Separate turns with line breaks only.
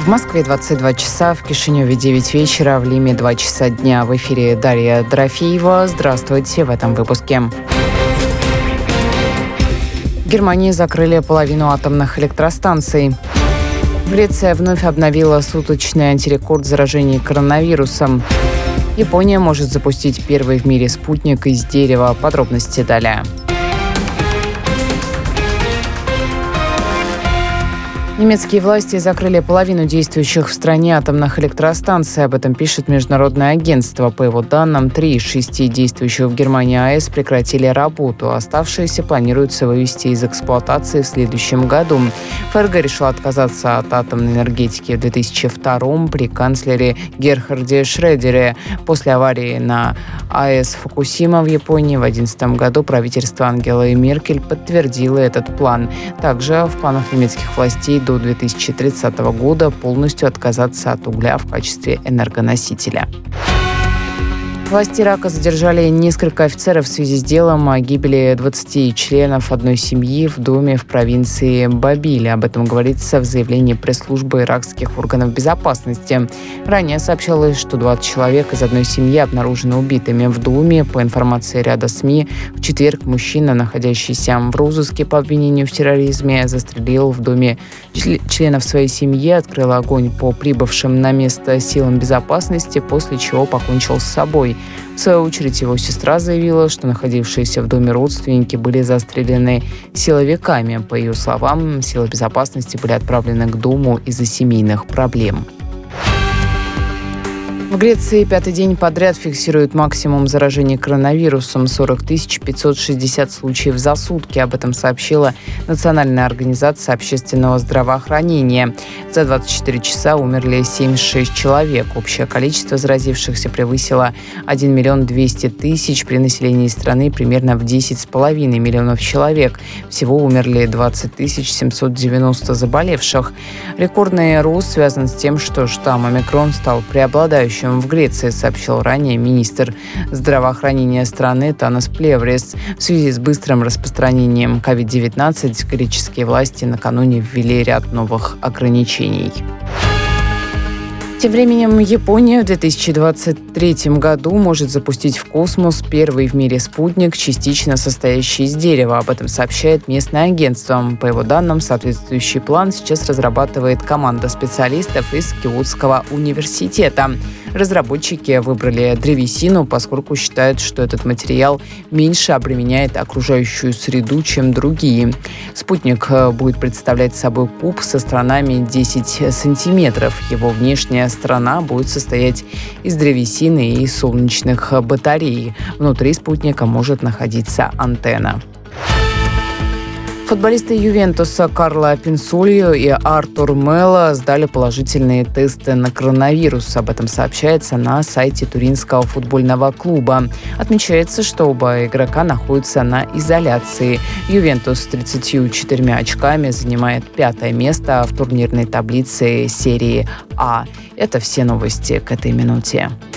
В Москве 22 часа, в Кишиневе 9 вечера, в Лиме 2 часа дня. В эфире Дарья Дорофеева. Здравствуйте в этом выпуске. В Германии закрыли половину атомных электростанций. Греция вновь обновила суточный антирекорд заражений коронавирусом. Япония может запустить первый в мире спутник из дерева. Подробности далее. Немецкие власти закрыли половину действующих в стране атомных электростанций. Об этом пишет Международное агентство. По его данным, 3 из 6 действующих в Германии АЭС прекратили работу. Оставшиеся планируется вывести из эксплуатации в следующем году. ФРГ решила отказаться от атомной энергетики в 2002 при канцлере Герхарде Шредере. После аварии на АЭС Фукусима в Японии в 2011 году правительство Ангелы Меркель подтвердило этот план. Также в планах немецких властей до 2030 года полностью отказаться от угля в качестве энергоносителя. Власти Ирака задержали несколько офицеров в связи с делом о гибели 20 членов одной семьи в доме в провинции Бабиль. Об этом говорится в заявлении пресс-службы иракских органов безопасности. Ранее сообщалось, что 20 человек из одной семьи обнаружены убитыми в доме. По информации ряда СМИ, в четверг мужчина, находящийся в розыске по обвинению в терроризме, застрелил в доме членов своей семьи, открыл огонь по прибывшим на место силам безопасности, после чего покончил с собой. В свою очередь, его сестра заявила, что находившиеся в доме родственники были застрелены силовиками. По ее словам, силы безопасности были отправлены к дому из-за семейных проблем. В Греции 5-й день подряд фиксируют максимум заражений коронавирусом – 40 560 случаев за сутки. Об этом сообщила Национальная организация общественного здравоохранения. За 24 часа умерли 76 человек. Общее количество заразившихся превысило 1 200 000 при населении страны примерно в 10,5 миллионов человек. Всего умерли 20 790 заболевших. Рекордный рост связан с тем, что штамм омикрон стал преобладающим в Греции, сообщил ранее министр здравоохранения страны Танас Плеврис. В связи с быстрым распространением COVID-19 греческие власти накануне ввели ряд новых ограничений. Тем временем Япония в 2023 году может запустить в космос первый в мире спутник, частично состоящий из дерева. Об этом сообщает местное агентство. По его данным, соответствующий план сейчас разрабатывает команда специалистов из Киотского университета. Разработчики выбрали древесину, поскольку считают, что этот материал меньше обременяет окружающую среду, чем другие. Спутник будет представлять собой куб со сторонами 10 сантиметров. Его внешняя сторона будет состоять из древесины и солнечных батарей. Внутри спутника может находиться антенна. Футболисты Ювентуса Карло Пинсольо и Артур Мело сдали положительные тесты на коронавирус. Об этом сообщается на сайте Туринского футбольного клуба. Отмечается, что оба игрока находятся на изоляции. Ювентус с 34 очками занимает 5-е место в турнирной таблице серии А. Это все новости к этой минуте.